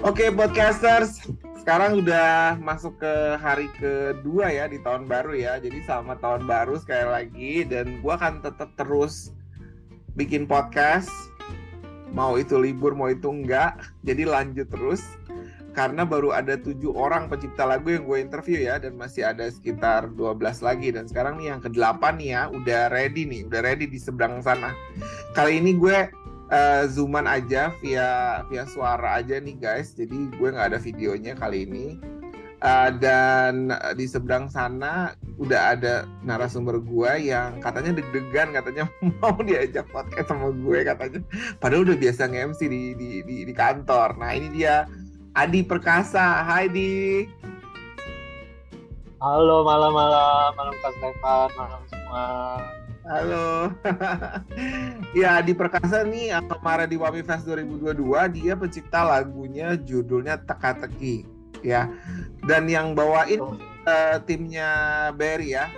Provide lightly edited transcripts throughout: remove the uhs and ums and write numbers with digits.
Oke, podcasters. Sekarang udah masuk ke hari kedua ya di tahun baru ya. Jadi selamat tahun baru sekali lagi. Dan gua akan tetap terus bikin podcast. Mau itu libur, mau itu enggak. Jadi lanjut terus. Karena baru ada 7 orang pencipta lagu yang gue interview ya. Dan masih ada sekitar 12 lagi. Dan sekarang nih yang ke-8 nih ya. Udah ready nih. Udah ready di seberang sana. Kali ini gue zooman aja via suara aja nih guys. Jadi gue nggak ada videonya kali ini. Dan di seberang sana udah ada narasumber gue yang katanya deg-degan, katanya mau diajak podcast sama gue katanya. Padahal udah biasa nge-MC di kantor. Nah ini dia Adi Perkasa. Hai Di. Halo, malam Kak Stefan, malam semua. Halo. Ya, Adi Perkasa nih kemarin di Wami Fest 2022 dia pencipta lagunya judulnya Teka-teki ya. Dan yang bawain timnya Berry ya.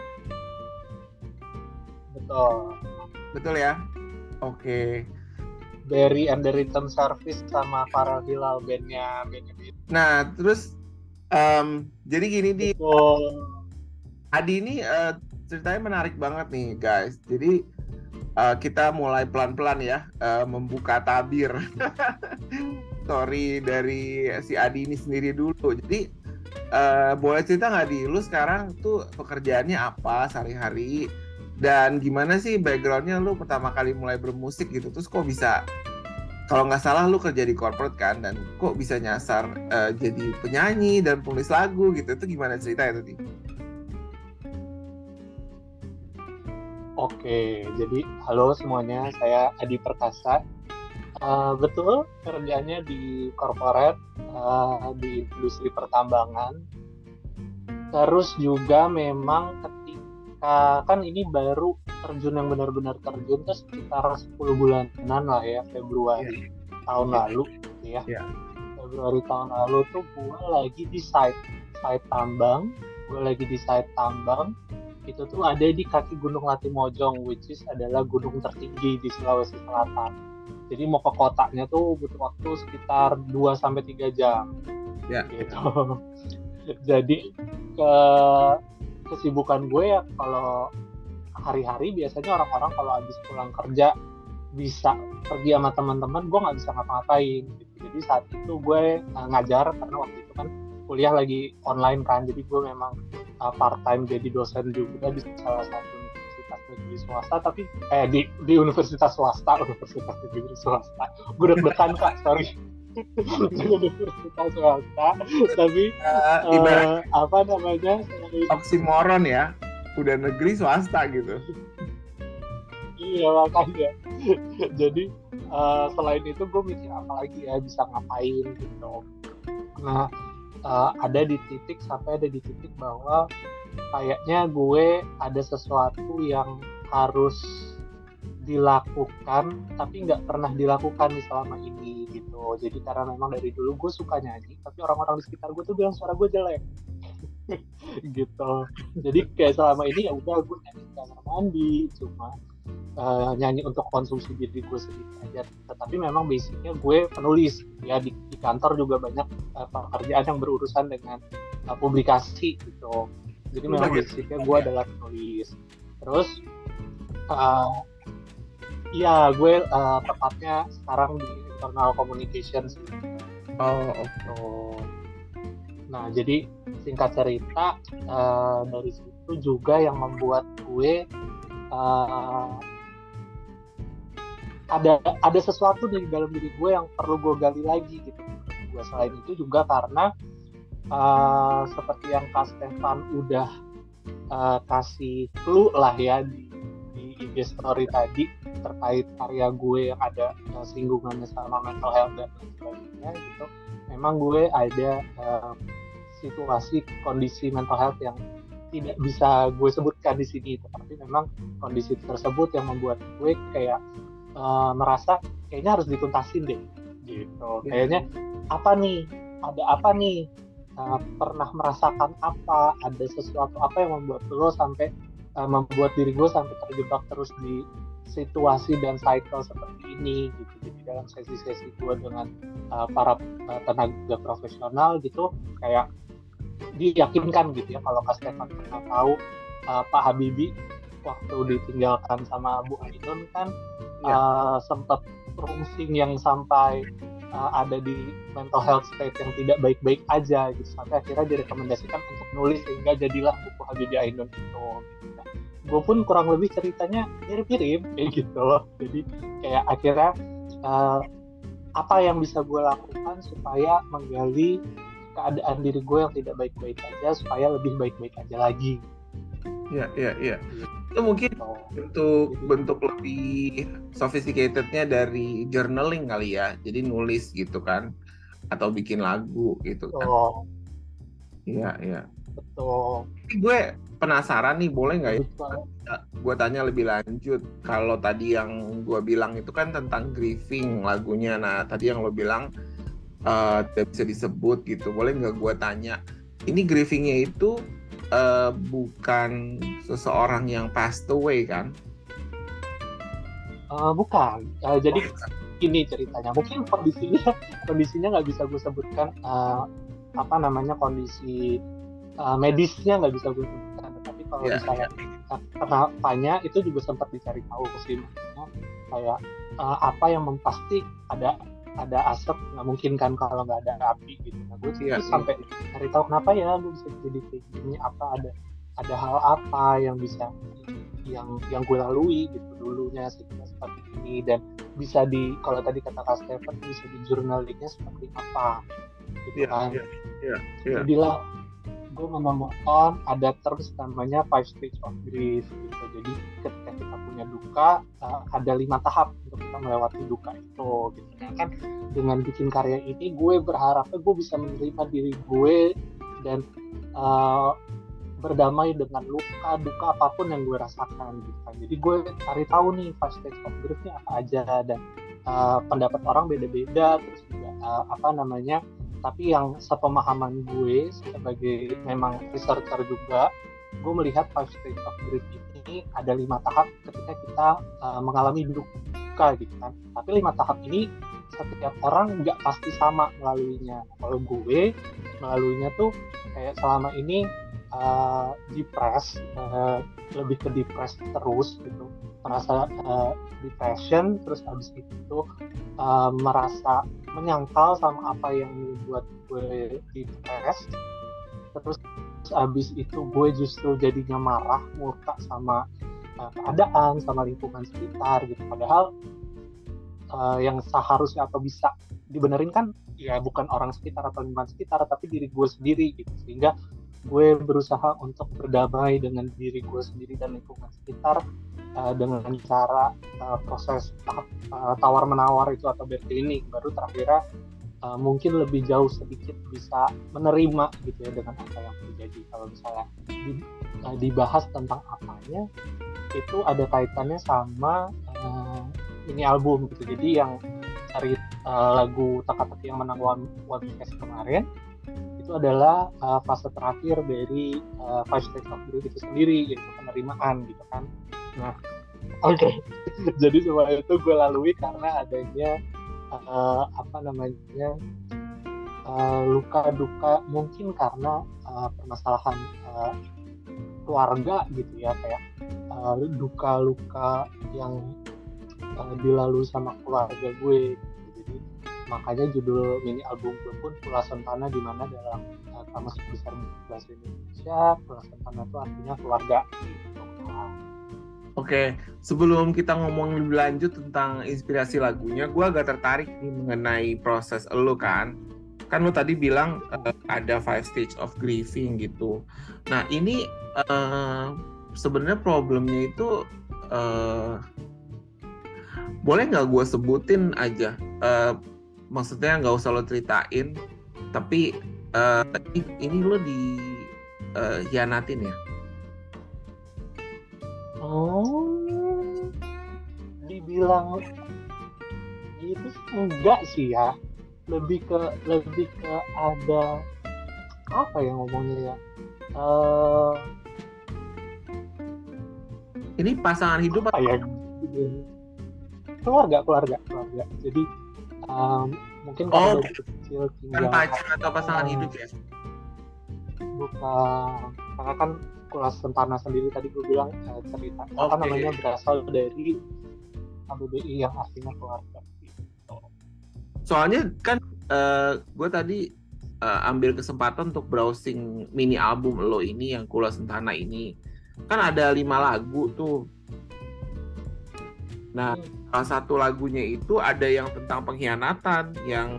Betul. Betul ya? Oke. Berry and the Rhythm Service sama Farel Hilal bandnya. Nah, terus jadi gini di Adi ini ceritanya menarik banget nih guys. Jadi kita mulai pelan-pelan ya membuka tabir story dari si Adi ini sendiri dulu. Jadi boleh cerita nggak Di, lu sekarang tuh pekerjaannya apa sehari-hari dan gimana sih backgroundnya lu pertama kali mulai bermusik gitu, terus kok bisa, kalau nggak salah lu kerja di corporate kan, dan kok bisa nyasar jadi penyanyi dan penulis lagu gitu, itu gimana cerita itu Di? Oke, jadi halo semuanya, saya Adi Perkasa. Betul, kerjanya di corporate, di industri pertambangan. Terus juga memang ketika, kan ini baru terjun yang benar-benar terjun tuh sekitar 10 bulanan lah ya, Februari tahun lalu gitu ya. Februari tahun lalu tuh gue lagi di site tambang. Itu tuh ada di kaki Gunung Latimojong, which is adalah gunung tertinggi di Sulawesi Selatan. Jadi mau ke kotanya tuh butuh waktu sekitar 2-3 jam. Gitu. Jadi kesibukan gue ya kalau hari-hari biasanya orang-orang kalau habis pulang kerja bisa pergi sama teman-teman, gue nggak bisa ngapa-ngapain. Gitu. Jadi saat itu gue ngajar karena waktu itu kan kuliah lagi online kan, jadi gue memang part time jadi dosen juga di salah satu universitas negeri swasta, tapi di universitas swasta gue deg-degan Kak, sorry. Universitas swasta tapi apa namanya, oksimoron ya, udah negeri swasta gitu. Iya makanya. Jadi selain itu gue mikir apa lagi ya bisa ngapain gitu. Nah ada di titik bahwa kayaknya gue ada sesuatu yang harus dilakukan tapi nggak pernah dilakukan selama ini gitu. Jadi karena memang dari dulu gue suka nyanyi, tapi orang-orang di sekitar gue tuh bilang suara gue jelek gitu. Jadi kayak selama ini ya udah gue nyanyi di kamar mandi, cuma nyanyi untuk konsumsi diri gue sendiri aja. Tetapi memang basicnya gue penulis ya, di kantor juga banyak pekerjaan yang berurusan dengan publikasi gitu. Jadi memang basicnya gue adalah penulis. Terus ya gue tepatnya sekarang di internal communications. Nah jadi singkat cerita dari situ juga yang membuat gue ada sesuatu di dalam diri gue yang perlu gue gali lagi gitu. Gue selain itu juga karena seperti yang Kak Stefan udah kasih clue lah ya di IG story tadi terkait karya gue yang ada singgungannya sama mental health dan sebagainya gitu. Memang gue ada situasi kondisi mental health yang tidak bisa gue sebutkan di sini, tapi memang kondisi tersebut yang membuat gue kayak merasa kayaknya harus dituntasin deh gitu. Kayaknya ada apa nih, pernah merasakan apa, ada sesuatu apa yang membuat lo sampai membuat diri gue sampai terjebak terus di situasi dan cycle seperti ini gitu. Jadi dalam sesi-sesi gue dengan para tenaga profesional gitu, kayak diyakinkan gitu ya, kalau Kak Stefan pernah tahu Pak Habibie waktu ditinggalkan sama Bu Ainun kan sempat rungsing yang sampai ada di mental health state yang tidak baik-baik aja gitu, sampai akhirnya direkomendasikan untuk nulis sehingga jadilah buku Habibie Ainun itu. Nah, gue pun kurang lebih ceritanya mirip-mirip kayak gitu loh. Jadi kayak akhirnya apa yang bisa gue lakukan supaya menggali keadaan diri gue yang tidak baik-baik aja supaya lebih baik-baik aja lagi. Iya. Itu mungkin bentuk lebih sophisticated-nya dari journaling kali ya. Jadi nulis gitu kan, atau bikin lagu gitu kan. Iya. Betul. Tapi gue penasaran nih, boleh nggak ya gue tanya lebih lanjut? Kalau tadi yang gue bilang itu kan tentang grieving lagunya. Nah tadi yang lo bilang tidak bisa disebut gitu. Boleh nggak gue tanya, ini grievingnya itu bukan seseorang yang passed away kan? Bukan. Jadi ini ceritanya. Mungkin kondisinya nggak bisa gue sebutkan kondisi medisnya nggak bisa gue sebutkan. Tapi kalau misalnya kenapanya itu juga sempat dicari tahu sih. Kayak apa yang pasti ada asap, nggak mungkin kan kalau nggak ada api gitu. Nah, gue sampai cari tahu kenapa ya gue bisa jadi kayak gini, apa ada hal apa yang bisa yang gue lalui gitu dulunya sehingga seperti ini, dan bisa kalau tadi kata Kak Stefan bisa di jurnalingnya seperti apa gitu kan. Jadilah gue menemukan ada terus namanya 5 stage of grief gitu. Jadi ketika kita punya duka ada 5 tahap untuk kita melewati duka itu gitu. Nah, kan dengan bikin karya ini gue berharapnya gue bisa menerima diri gue dan berdamai dengan duka apapun yang gue rasakan gitu kan. Jadi gue cari tahu nih 5 stage of grief-nya apa aja, dan pendapat orang beda-beda, terus juga tapi yang sepemahaman gue sebagai memang researcher juga, gue melihat 5 stage of grief ini ada 5 tahap ketika kita mengalami duka gitu kan. Tapi 5 tahap ini setiap orang nggak pasti sama melaluinya. Kalau gue melaluinya tuh kayak selama ini lebih ke depres terus gitu, merasa depression, terus habis itu merasa menyangkal sama apa yang membuat gue depres, terus habis itu gue justru jadinya marah, murka sama keadaan, sama lingkungan sekitar gitu. Padahal yang seharusnya atau bisa dibenerin kan ya bukan orang sekitar atau lingkungan sekitar, tapi diri gue sendiri gitu. Sehingga gue berusaha untuk berdamai dengan diri gue sendiri dan lingkungan sekitar dengan cara proses tawar-menawar itu atau berklinik, baru terakhirnya mungkin lebih jauh sedikit bisa menerima gitu ya dengan apa yang terjadi. Kalau misalnya dibahas tentang apanya, itu ada kaitannya sama ini album gitu. Jadi yang cari lagu Teka-teki yang menang One Fest kemarin itu adalah fase terakhir dari 5 Stage of Grief itu sendiri, yaitu penerimaan gitu kan. Nah, oke. Jadi semua itu gue lalui karena adanya luka duka, mungkin karena permasalahan keluarga gitu ya, kayak luka-luka yang dilalui sama keluarga gue. Jadi makanya judul mini album gue pun Pula Sentana, di mana dalam kamus besar bahasa Indonesia Pula Sentana itu artinya keluarga gitu. Oke, sebelum kita ngomong lebih lanjut tentang inspirasi lagunya, gue agak tertarik nih mengenai proses lo kan lo tadi bilang ada 5 stage of grieving gitu. Nah ini sebenarnya problemnya itu boleh nggak gue sebutin aja? Maksudnya nggak usah lo ceritain, tapi ini lo hianatin ya? Dibilang gitu enggak sih ya, lebih ke ada apa ya ngomongnya ya, ini pasangan hidup apa ya keluarga. Jadi mungkin kalau dari kecil Kan tinggal pacar atau pasangan hidup ya? bukan, karena kan Kula Sentana sendiri tadi gue bilang cerita apa Oke. namanya berasal dari KBBI yang artinya keluarga gitu. Soalnya kan gue tadi ambil kesempatan untuk browsing mini album lo ini yang Kula Sentana ini. Kan ada 5 lagu tuh. Nah, salah satu lagunya itu ada yang tentang pengkhianatan, yang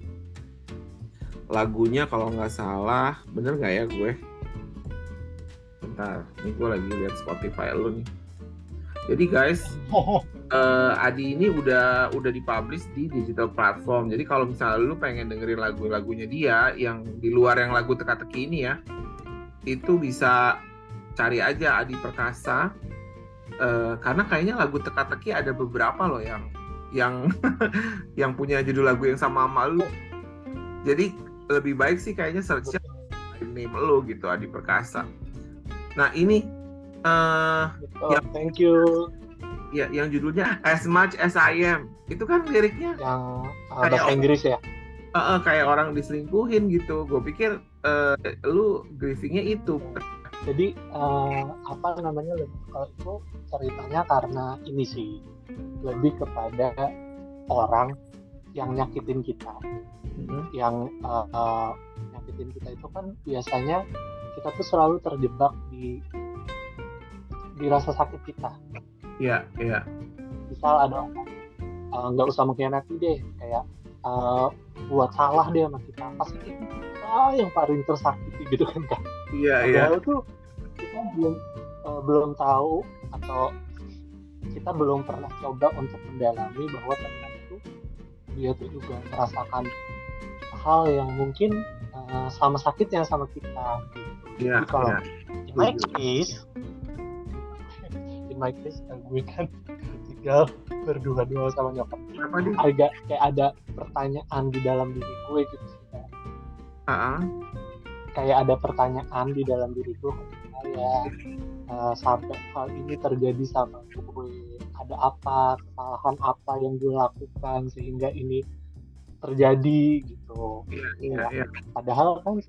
lagunya kalau nggak salah, bener nggak ya gue? Bentar, ini gue lagi lihat Spotify lo nih. Jadi guys, Adi ini udah dipublish di digital platform. Jadi kalau misalnya lu pengen dengerin lagu-lagunya dia yang di luar yang lagu teka-teki ini ya, itu bisa cari aja Adi Perkasa. Karena kayaknya lagu teka-teki ada beberapa loh yang yang punya judul lagu yang sama lu. Jadi lebih baik sih kayaknya search name lo gitu, Adi Perkasa. Nah ini Thank you. ya yang judulnya As Much As I Am, itu kan liriknya Yang Kayak bahasa Inggris ya. kayak orang diselingkuhin gitu. Gue pikir lu grievingnya itu. Jadi apa namanya, kalau itu ceritanya karena ini sih lebih kepada orang yang nyakitin kita. Yang nyakitin kita itu kan biasanya kita tuh selalu terjebak di rasa sakit kita. Iya. Misal ada nggak usah mengkhianati deh, kayak buat salah deh sama kita, pasti kita yang paling tersakiti gitu kan Kak. Iya. Padahal tuh kita belum tahu, atau kita belum pernah coba untuk mendalami bahwa ternyata tuh dia tuh juga merasakan hal yang mungkin sama sakitnya sama kita gitu. Iya. Jadi kalau in my case gue kan tinggal berdua-dua sama nyokap. Agak kayak ada pertanyaan di dalam diri gue gitu sih. Kayak ada pertanyaan di dalam diri gue, sampai hal ini terjadi sama gue, ada apa, kesalahan apa yang gue lakukan sehingga ini terjadi gitu. Iya. Padahal kan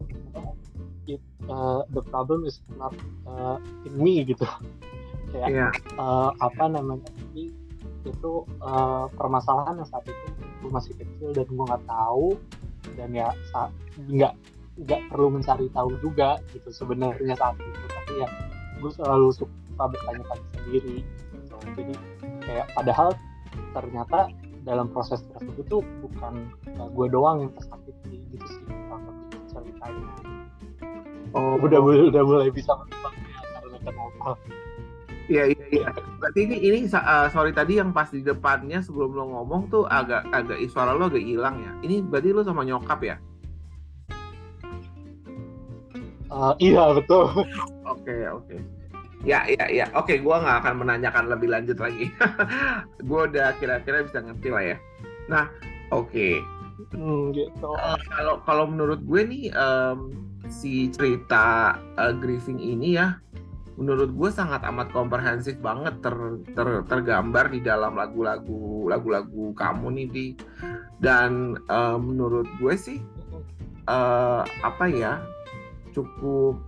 the problem is not in me gitu. Kayak apa namanya, ini itu permasalahan yang saat itu gue masih kecil dan gue nggak tahu, dan ya nggak perlu mencari tahu juga gitu sebenarnya saat itu. Tapi ya gue selalu suka bertanya-tanya sendiri gitu. Jadi kayak padahal ternyata dalam proses tersebut tuh bukan gue doang yang tersakiti gitu sih ceritanya. Udah mulai bisa menebaknya karena kenapa. Iya. Berarti ini sorry tadi yang pas di depannya sebelum lo ngomong tuh agak suara lo agak hilang ya. Ini berarti lo sama nyokap ya? Iya betul. Oke. Ya. Oke, gue nggak akan menanyakan lebih lanjut lagi. Gue udah kira-kira bisa ngerti lah ya. Nah, oke. Gitu. Kalau menurut gue nih si cerita grieving ini ya, menurut gue sangat amat komprehensif banget tergambar di dalam lagu-lagu kamu nih Di. Dan menurut gue sih apa ya, cukup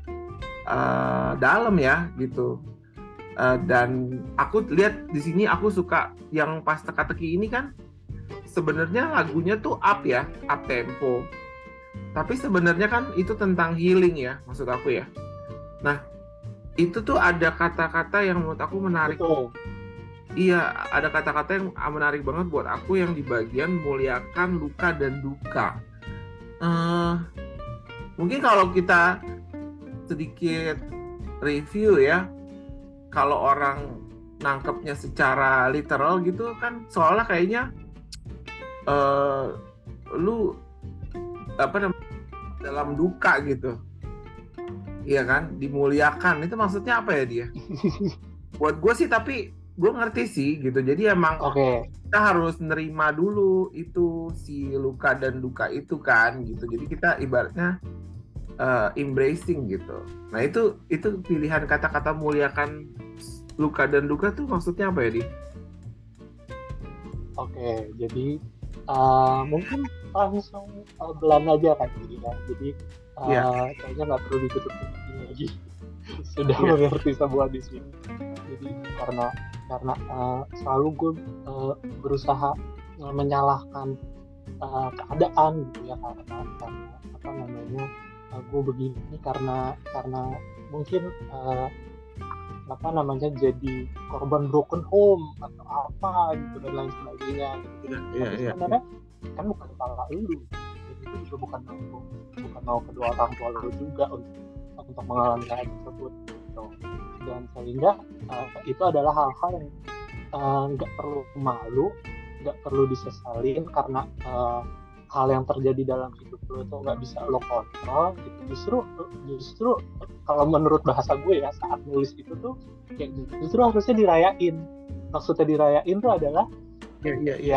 dalam ya gitu. Dan aku lihat di sini, aku suka yang pas teka-teki ini kan sebenarnya lagunya tuh up tempo. Tapi sebenarnya kan itu tentang healing ya, maksud aku ya. Nah, itu tuh ada kata-kata yang menurut aku menarik. Betul. Iya, ada kata-kata yang menarik banget buat aku yang di bagian muliakan luka dan duka. Mungkin kalau kita sedikit review ya, kalau orang nangkepnya secara literal gitu kan, soalnya kayaknya lu apa namanya, dalam duka gitu. Iya kan, dimuliakan itu maksudnya apa ya dia? Buat gue sih, tapi gue ngerti sih gitu. Jadi emang kita harus nerima dulu itu si luka dan duka itu kan gitu. Jadi kita ibaratnya embracing gitu. Nah itu pilihan kata-kata muliakan luka dan duka tuh maksudnya apa ya, Di? Oke, jadi mungkin langsung belan aja kan jadi ya. Jadi Iya, kayaknya nggak perlu ditutup-tutupin lagi. Sudah iya, mengerti semua di sini. Jadi karena selalu gue berusaha menyalahkan keadaan gitu ya, karena apa namanya, gue begini karena mungkin apa namanya jadi korban broken home atau apa gitu dan lain sebagainya gitu. iya, iya, Tapi iya. sebenarnya kan bukan salah lu, dan itu juga bukan mau kedua orang tua lu juga untuk mengalami hal tersebut gitu. Dan sehingga itu adalah hal-hal yang nggak perlu malu, nggak perlu disesalin karena hal yang terjadi dalam hidup lo itu nggak bisa lo kontrol gitu. Justru kalau menurut bahasa gue ya, saat nulis itu tuh kayak justru harusnya dirayain. Maksudnya dirayain tuh adalah Iya, iya, iya. ya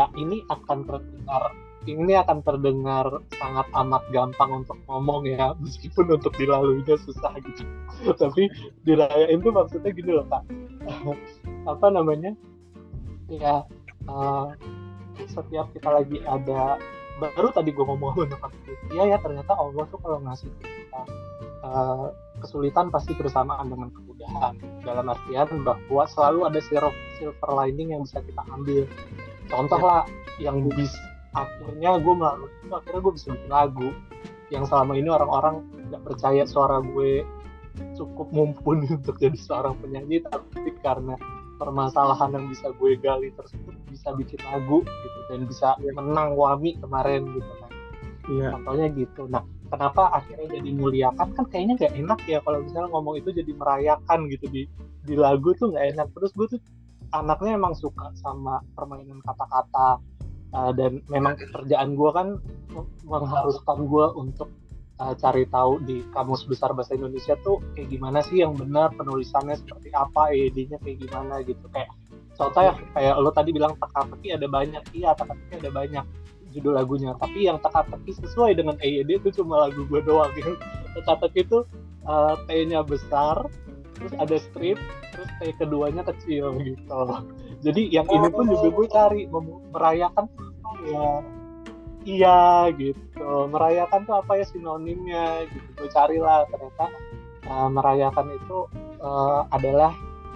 ini akan terdengar sangat amat gampang untuk ngomong ya, meskipun untuk dilaluinya susah gitu. Tapi dirayain tuh maksudnya gini loh Pak, apa namanya ya, setiap kita lagi ada, baru tadi gue ngomong sama nyokap gue, iya ya ternyata Allah tuh kalau ngasih kita kesulitan pasti bersamaan dengan kemudahan, dalam artian bahwa selalu ada silver lining yang bisa kita ambil. Contoh lah yang akhirnya gue melalui itu, akhirnya gue bisa bikin lagu yang selama ini orang-orang nggak percaya suara gue cukup mumpuni untuk jadi seorang penyanyi, tapi karena permasalahan yang bisa gue gali tersebut bisa bikin lagu gitu dan bisa menang WAMI kemarin gitu kan. Iya. Contohnya gitu. Nah, kenapa akhirnya jadi muliakan, kan kayaknya nggak enak ya kalau misalnya ngomong itu jadi merayakan gitu di lagu tuh nggak enak. Terus gue tuh anaknya emang suka sama permainan kata-kata, dan memang kerjaan gue kan mengharuskan gue untuk cari tahu di Kamus Besar Bahasa Indonesia tuh kayak gimana sih yang benar, penulisannya seperti apa, EYD-nya kayak gimana gitu. Kayak contohnya kayak lo tadi bilang teka-teki ada banyak, iya teka-teki ada banyak judul lagunya, tapi yang teka-teki sesuai dengan EYD itu cuma lagu gue doang gitu. Teka-teki itu T-nya besar, terus ada strip, terus T keduanya kecil gitu. Jadi yang ini pun juga gue cari merayakan apa ya, iya gitu, merayakan tuh apa ya sinonimnya gitu. Gue carilah, ternyata merayakan itu adalah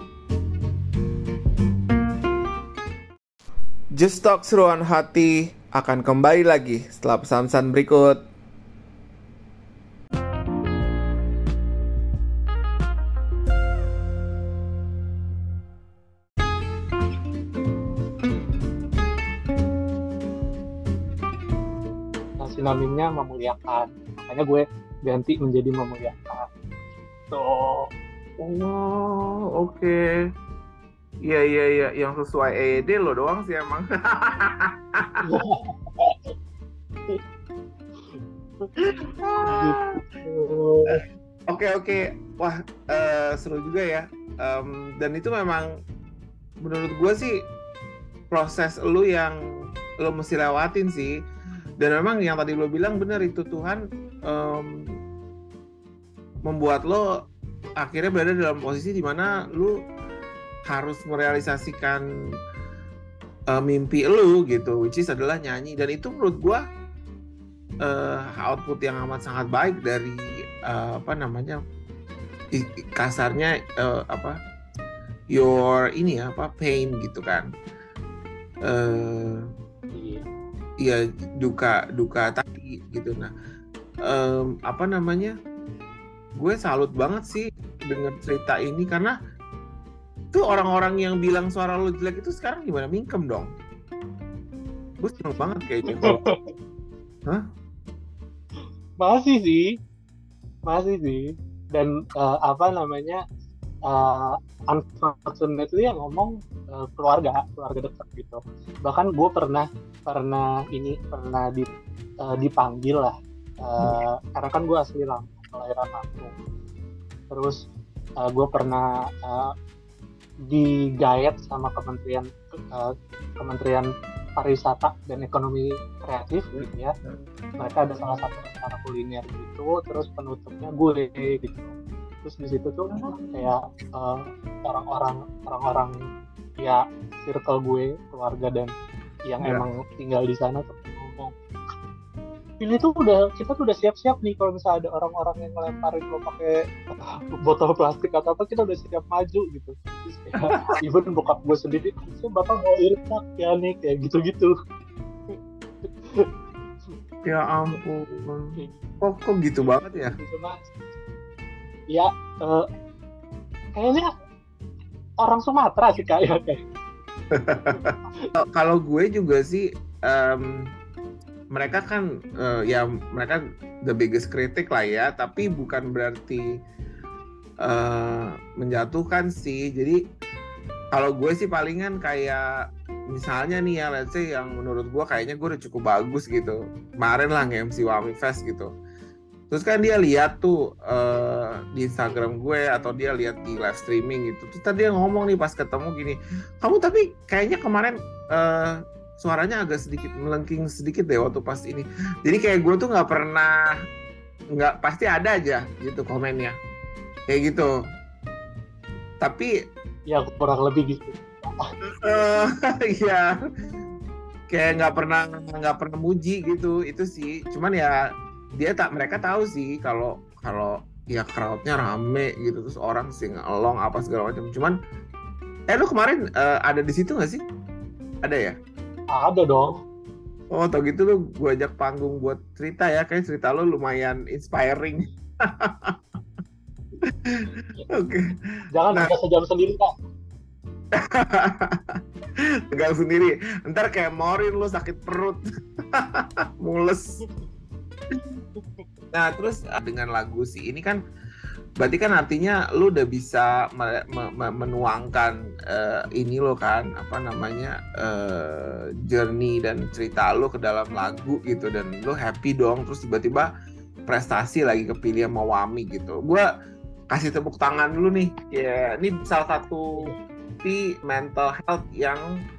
Just Talk Seruan Hati akan kembali lagi setelah pesan-pesan berikut. sinonimnya memuliakan, makanya gue ganti menjadi memuliakan. Tuh. Oh, oke. Iya, yang sesuai EYD lo doang sih emang. Oke. Wah, seru juga ya. Dan itu memang menurut gue sih proses lo yang lo mesti lewatin sih. Dan memang yang tadi lo bilang benar, itu Tuhan membuat lo akhirnya berada dalam posisi di mana lo harus merealisasikan mimpi lo gitu, which is adalah nyanyi. Dan itu menurut gue output yang amat sangat baik dari kasarnya your ini ya, pain gitu kan. Iya, duka tadi gitu. Nah, gue salut banget sih dengan cerita ini, karena tuh orang-orang yang bilang suara lo jelek itu sekarang gimana, mingkem dong. Gue seneng banget kayaknya. Hah? Masih sih. Dan unfortunately yang ngomong keluarga dekat gitu. Bahkan gue pernah dipanggil lah, karena kan gue asli Lampung, kelahiran Lampung. Terus gue pernah digayat sama Kementerian Pariwisata dan Ekonomi Kreatif gitu ya. Mereka ada salah satu acara kuliner gitu, terus penutupnya gue gitu. Terus di situ tuh kayak orang-orang ya circle gue, keluarga dan yang emang tinggal di sana tuh ngomong, ini tuh kita tuh udah siap-siap nih kalau misalnya ada orang-orang yang ngelemparin lo pakai botol plastik atau apa, kita udah siap maju gitu. Terus kayak even bokap gue sendiri, so bapak mau irtak ya nih, kayak gitu-gitu. Ya ampun, kok gitu banget ya? Cuma ya kayaknya orang Sumatera sih kayak. Kalau gue juga sih, mereka kan ya mereka the biggest critic lah ya, tapi bukan berarti menjatuhkan sih. Jadi kalau gue sih palingan kayak misalnya nih ya, let's say yang menurut gue kayaknya gue udah cukup bagus gitu, kemarin lah nge-MC Wami Fest gitu. Terus kan dia lihat tuh di Instagram gue atau dia lihat di live streaming gitu. Terus tadi dia ngomong nih pas ketemu gini, kamu tapi kayaknya kemarin suaranya agak sedikit melengking sedikit deh waktu pas ini. Jadi kayak gue tuh nggak pasti ada aja gitu komennya kayak gitu. Tapi ya kurang lebih gitu. Iya, kayak nggak pernah muji gitu itu sih. Cuman ya mereka tahu sih kalau ya crowdnya rame gitu, terus orang sing along apa segala macam. Cuman lu kemarin ada di situ nggak sih? Ada ya? Ada dong. Oh, tau gitu lu gue ajak panggung buat cerita ya, kayak cerita lu lumayan inspiring. Oke. Jangan sejam sendiri, Kak. Tegang sendiri. Ntar kayak Morin lu sakit perut. Mules. Nah, terus dengan lagu si ini kan berarti kan artinya lu udah bisa menuangkan ini lo kan, apa namanya, journey dan cerita lu ke dalam lagu gitu, dan lu happy dong. Terus tiba-tiba prestasi lagi kepilih sama Wami gitu. Gua kasih tepuk tangan dulu nih. Ya, ini salah satu di mental health yang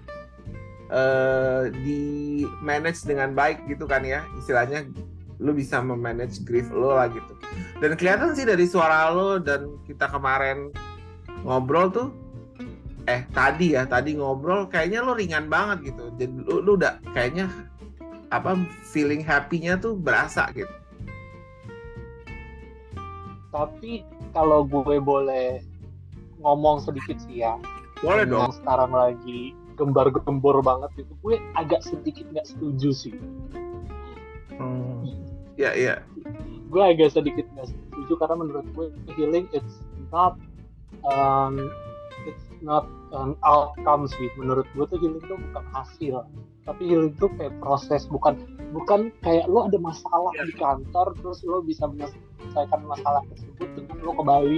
di manage dengan baik gitu kan ya, istilahnya lu bisa memanage grief lo lah gitu. Dan kelihatan sih dari suara lo, dan kita kemarin ngobrol tuh tadi ngobrol kayaknya lo ringan banget gitu. Jadi lu udah kayaknya apa, feeling happy-nya tuh berasa gitu. Tapi kalau gue boleh ngomong sedikit sih ya, boleh dong. Yang sekarang lagi gembar-gembor banget itu, gue agak sedikit nggak setuju sih. Iya. Gue agak sedikit nggak setuju karena menurut gue healing it's not an outcome sih. Menurut gue tuh healing tuh bukan hasil, tapi healing tuh kayak proses, bukan kayak lo ada masalah di kantor terus lo bisa menyelesaikan masalah tersebut dengan lo ke Bali.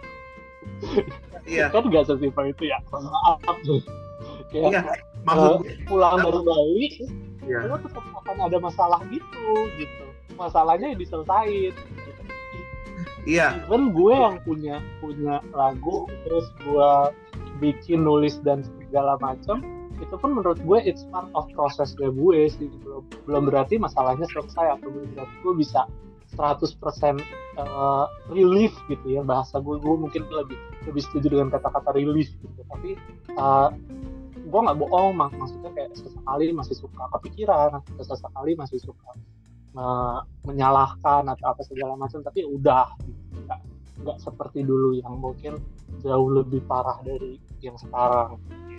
Iya. Kan nggak sesimpel itu ya. Maaf. Kayak pulang dari Bali, lo tetap akan ada masalah gitu. Masalahnya yang diselesain. Iya. Even gue yang punya lagu, terus gue bikin, nulis dan segala macam, itu pun menurut gue it's part of proses gue sih. Belum berarti masalahnya selesai, atau belum berarti gue bisa 100% relief gitu ya. Bahasa gue mungkin lebih setuju dengan kata-kata relief gitu. Tapi gue nggak bohong, maksudnya kayak sesekali masih suka kepikiran, sesekali masih suka menyalahkan atau apa segala macam, tapi udah gitu. Nggak seperti dulu yang mungkin jauh lebih parah dari yang sekarang.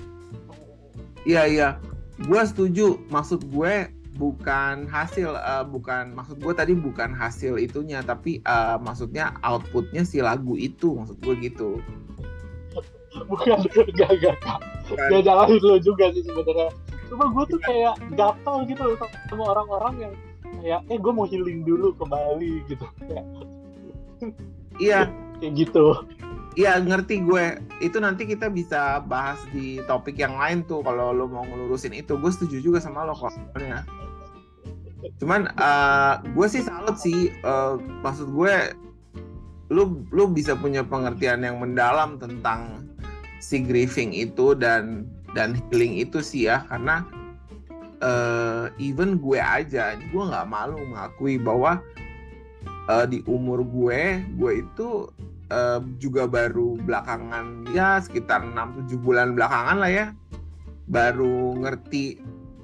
Iya, gue setuju. Maksud gue bukan hasil, maksud gue tadi bukan hasil itunya, tapi maksudnya outputnya si lagu itu, maksud gue gitu. Bukan, gak jalanin lo juga sih sebenarnya. Cuma gue tuh kayak gatel gitu loh sama orang-orang yang kayak gue mau healing dulu ke Bali gitu. Iya. Kayak gitu. Iya, ngerti gue. Itu nanti kita bisa bahas di topik yang lain tuh kalau lo mau ngelurusin itu. Gue setuju juga sama lo kok. Cuman gue sih salut sih. Maksud gue lu bisa punya pengertian yang mendalam tentang si grieving itu dan healing itu sih ya. Karena even gue aja, gue nggak malu mengakui bahwa di umur gue itu juga baru belakangan ya sekitar 6-7 bulan belakangan lah ya baru ngerti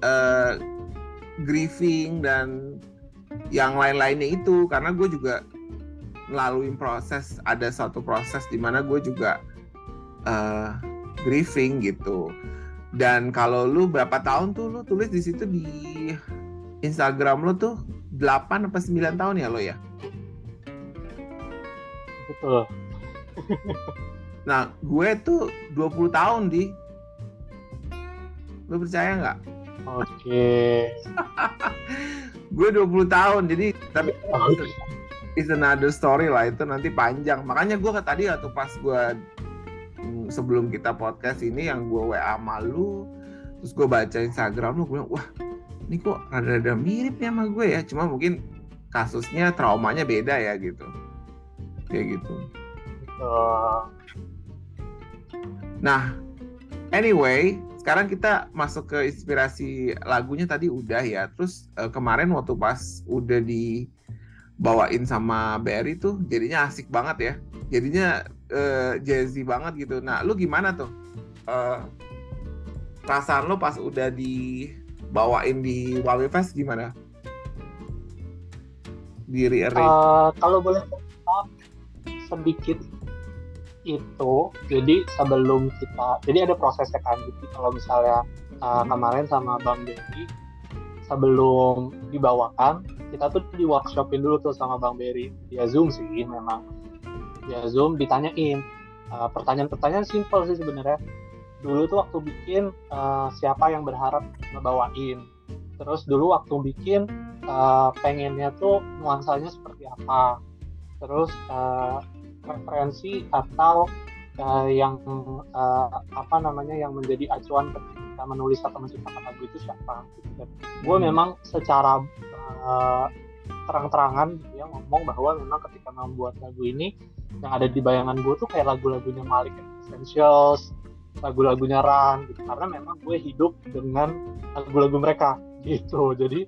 grieving dan yang lain-lainnya itu, karena gue juga ngelaluin ada suatu proses di mana gue juga grieving gitu. Dan kalau lu berapa tahun tuh lu tulis di situ di Instagram lu tuh 8 apa 9 tahun ya lo ya? Betul. Nah, gue tuh 20 tahun di. Lu percaya nggak? Oke. Gue 20 tahun, jadi tapi it's another story lah, itu nanti panjang. Makanya gue tadi waktu pas gue sebelum kita podcast ini yang gue WA malu, terus gue baca Instagram lu, gue bilang wah ini kok rada-rada mirip nih sama gue ya, cuma mungkin kasusnya traumanya beda ya gitu, kayak gitu. Nah, anyway, sekarang kita masuk ke inspirasi lagunya tadi udah ya. Terus kemarin waktu pas udah dibawain sama Barry tuh jadinya asik banget ya. Jadinya jazzy banget gitu. Nah, lu gimana tuh? Perasaan lu pas udah dibawain di Wawi Fest gimana? Di rearrange? Kalau boleh sedikit itu, jadi sebelum kita, jadi ada prosesnya kan, jadi kalau misalnya kemarin sama Bang Berry sebelum dibawakan, kita tuh di workshopin dulu tuh sama Bang Berry via Zoom sih, memang via Zoom ditanyain pertanyaan-pertanyaan simpel sih sebenarnya. Dulu tuh waktu bikin siapa yang berharap ngebawain, terus dulu waktu bikin pengennya tuh nuansanya seperti apa, terus referensi atau yang yang menjadi acuan ketika menulis atau menciptakan lagu itu siapa gitu. Gue memang secara terang-terangan gitu ya ngomong bahwa memang ketika membuat lagu ini yang ada di bayangan gue tuh kayak lagu-lagunya Malik Essentials, lagu-lagunya Ran gitu, karena memang gue hidup dengan lagu-lagu mereka gitu. Jadi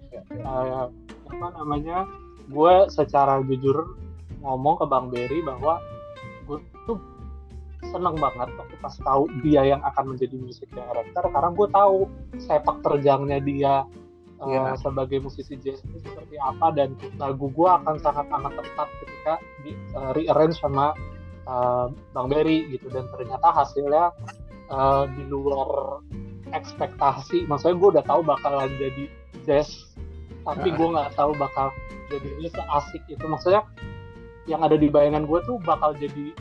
gue secara jujur ngomong ke Bang Berry bahwa gue tuh seneng banget waktu pas tahu dia yang akan menjadi music director, karena gue tahu sepak terjangnya dia sebagai musisi jazz itu seperti apa, dan lagu gue akan sangat amat tepat ketika di rearrange sama Bang Berry gitu. Dan ternyata hasilnya di luar ekspektasi. Maksudnya gue udah tahu bakalan jadi jazz, tapi gue nggak tahu bakal jadinya seasik itu. Maksudnya yang ada di bayangan gue tuh bakal jadi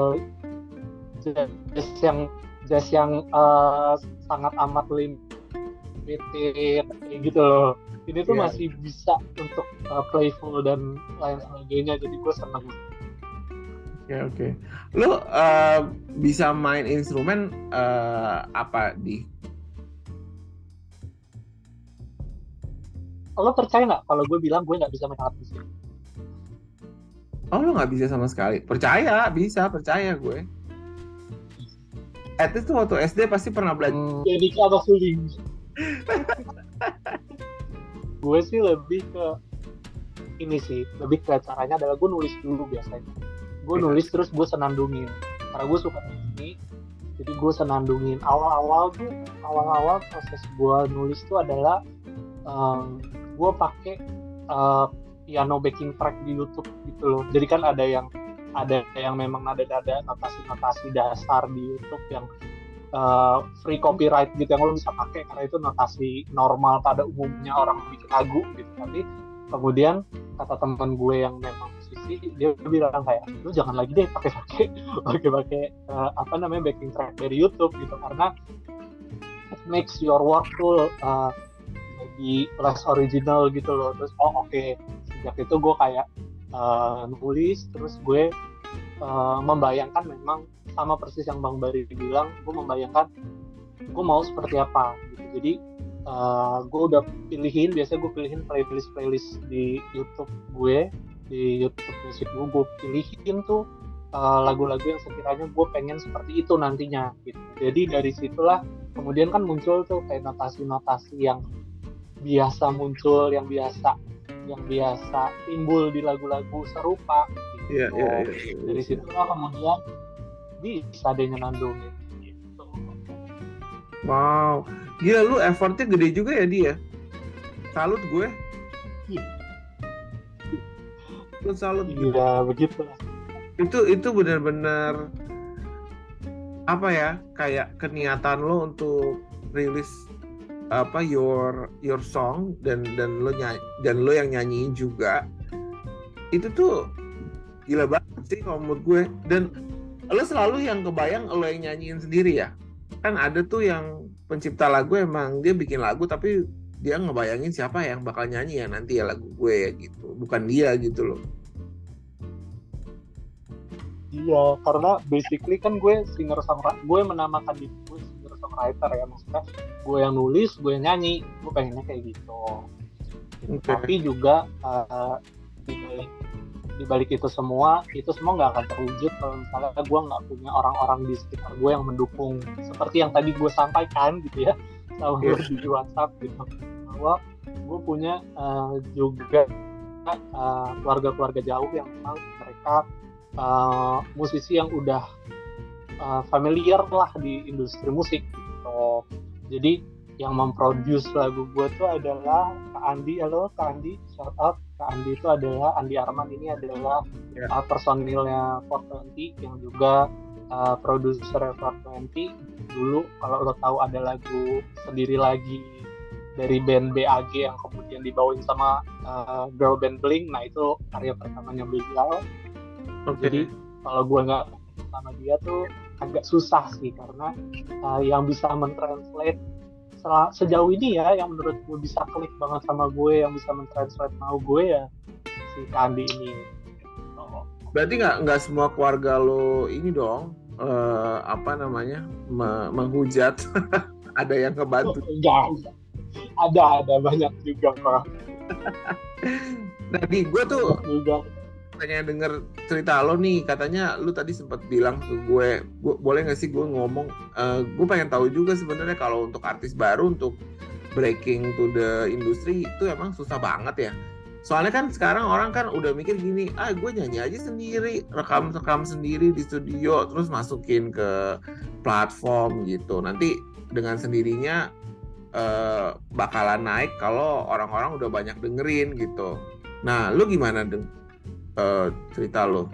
jazz yang sangat amat limited gitu loh. Ini tuh masih bisa untuk playful dan lain sebagainya, jadi gue seneng. Oke. Lu bisa main instrumen apa di? Lo percaya nggak kalau gue bilang gue nggak bisa main alat musik? Oh, lo nggak bisa sama sekali? Percaya gue. At least tuh waktu SD pasti pernah belajar. Jadi apa suling? Gue sih lebih ke ini sih, lebih ke caranya adalah gue nulis dulu biasanya. Gue nulis terus gue senandungin, karena gue suka ini. Jadi gue senandungin. Awal-awal proses gue nulis tuh adalah gue pakai piano backing track di YouTube gitu loh. Jadi kan ada yang memang nada-nada notasi dasar di YouTube yang free copyright gitu, yang lo bisa pakai karena itu notasi normal pada umumnya orang bikin lagu gitu. Tapi kemudian kata teman gue yang memang musisi, dia bilang kayak lu jangan lagi deh pakai backing track dari YouTube gitu, karena it makes your work tuh jadi less original gitu loh. Terus oke. Sejak itu gue kayak nulis, terus gue membayangkan memang sama persis yang Bang Bari bilang, gue membayangkan gue mau seperti apa gitu. Jadi gue udah biasanya gue pilihin playlist di YouTube gue, di YouTube musik gue pilihin tuh lagu-lagu yang sekiranya gue pengen seperti itu nantinya gitu. Jadi dari situlah kemudian kan muncul tuh kayak notasi-notasi yang biasa muncul, yang biasa timbul di lagu-lagu serupa gitu. Iya, gitu. iya, iya. Dari situ lah kemudian bisa deh nyenandungin gitu. Wow, gila lu effortnya gede juga ya dia. Salut gue. Iya, Lu salut. iya begitu. Itu benar-benar apa ya? Kayak keniatan lo untuk rilis apa your song dan lo yang nyanyiin juga. Itu tuh gila banget sih kalau menurut gue. Dan lo selalu yang kebayang lo yang nyanyiin sendiri ya. Kan ada tuh yang pencipta lagu emang dia bikin lagu tapi dia ngebayangin siapa yang bakal nyanyi ya nanti ya lagu gue ya gitu, bukan dia gitu loh. Iya, karena basically kan gue singer songwriter, gue menamakan diri gue singer songwriter ya, maksudnya gue yang nulis, gue yang nyanyi, gue pengennya kayak gitu. Okay. Tapi juga di balik itu semua nggak akan terwujud kalau misalnya gue nggak punya orang-orang di sekitar gue yang mendukung, seperti yang tadi gue sampaikan gitu ya, sama gue di WhatsApp gitu, bahwa gue punya juga keluarga-keluarga jauh yang memang mereka musisi yang udah familiar lah di industri musik gitu. Jadi yang memproduce lagu gue tuh adalah Kak Andi. Halo Kak Andi, shout out. Kak Andi itu adalah Andi Arman, ini adalah personilnya 420 yang juga produser 420. Dulu kalau lo tahu ada lagu Sendiri Lagi dari band BAG yang kemudian dibawain sama girl band Blink, nah itu karya pertamanya beliau. Okay. Jadi kalau gue nggak sama dia tuh agak susah sih, karena yang bisa mentranslate sejauh ini ya, yang menurut gue bisa klik banget sama gue, yang bisa mentranslate mau gue ya si Kandi ini. Berarti nggak semua keluarga lo ini dong menghujat. Ada yang ngebantu. Enggak. Ada banyak juga kok. Nah gue tuh pengen denger cerita lo nih, katanya lu tadi sempat bilang ke gue boleh nggak sih gue ngomong, gue pengen tahu juga sebenarnya kalau untuk artis baru untuk breaking to the industry itu emang susah banget ya. Soalnya kan sekarang orang kan udah mikir gini, gue nyanyi aja sendiri, rekam sendiri di studio, terus masukin ke platform gitu, nanti dengan sendirinya bakalan naik kalau orang-orang udah banyak dengerin gitu. Nah lu gimana cerita lo?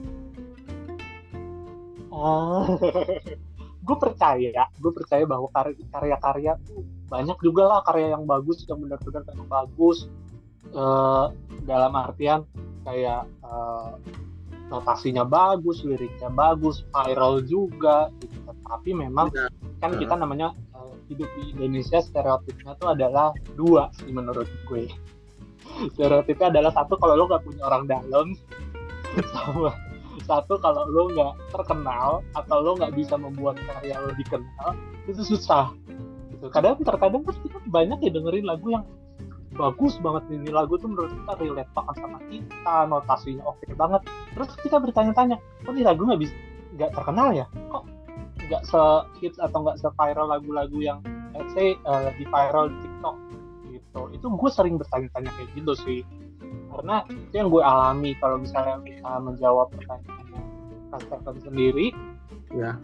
Gue percaya bahwa karya-karya banyak juga lah, karya yang bagus, yang benar-benar bagus, dalam artian kayak notasinya bagus, liriknya bagus, viral juga gitu. Tapi memang kan kita namanya hidup di Indonesia, stereotipnya tuh adalah dua sih menurut gue. Stereotipnya adalah satu, kalau lo nggak punya orang dalam, sama satu kalau lo nggak terkenal atau lo nggak bisa membuat karya lo dikenal, itu susah gitu. Terkadang kan kita banyak ya dengerin lagu yang bagus banget, ini lagu tuh menurut kita relate banget sama kita, notasinya oke banget, terus kita bertanya-tanya, kok ini lagu nggak terkenal ya, kok nggak se-hits atau nggak se-viral lagu-lagu yang let's say di viral di TikTok. Itu gue sering bertanya-tanya kayak gitu sih, karena itu yang gue alami kalau misalnya menjawab pertanyaannya Kak Stefan sendiri ya.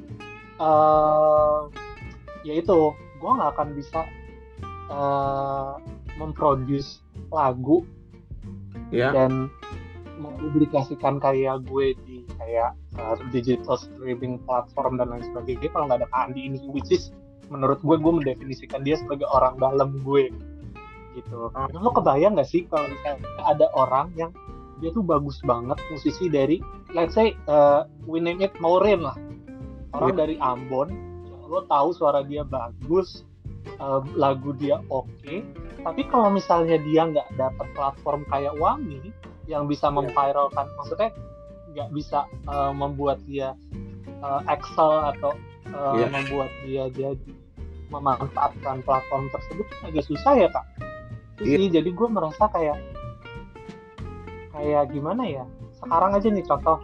Ya itu, gue nggak akan bisa memproduce lagu dan mempublikasikan karya gue di kayak digital streaming platform dan lain sebagainya kalau nggak ada Kak Andi ini, which is menurut gue mendefinisikan dia sebagai orang dalam gue gitu. Lo kebayang nggak sih kalau misalnya ada orang yang dia tuh bagus banget, musisi dari let's say we name it Maureen lah, orang dari Ambon, lo tahu suara dia bagus, lagu dia oke, tapi kalau misalnya dia nggak dapat platform kayak Wangi yang bisa memviralkan, maksudnya nggak bisa membuat dia excel atau membuat dia jadi memanfaatkan platform tersebut, agak susah ya Kak. Sih, jadi gue merasa kayak gimana ya, sekarang aja nih contoh,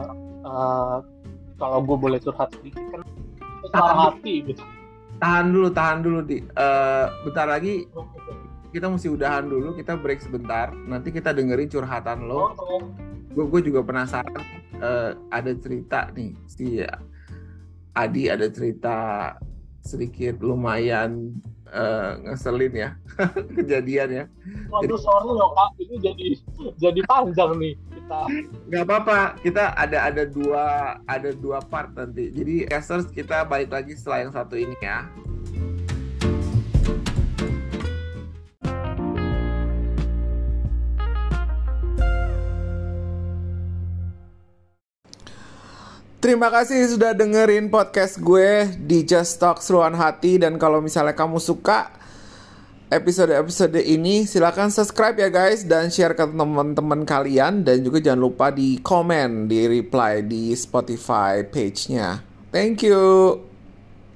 kalau gue boleh curhat sedikit kan, suara hati gitu. Tahan dulu di bentar lagi kita mesti udahan dulu, kita break sebentar, nanti kita dengerin curhatan lo gue juga penasaran. Ada cerita nih si Adi, ada cerita sedikit lumayan ngeselin ya kejadian ya. Waduh, sorry loh Kak, ini jadi panjang nih kita. Nggak apa-apa, kita ada dua part nanti. Jadi casters kita balik lagi setelah yang satu ini ya. Terima kasih sudah dengerin podcast gue di Just Talk Seruan Hati. Dan kalau misalnya kamu suka episode-episode ini, silakan subscribe ya guys, dan share ke teman-teman kalian. Dan juga jangan lupa di komen, di reply di Spotify page-nya. Thank you.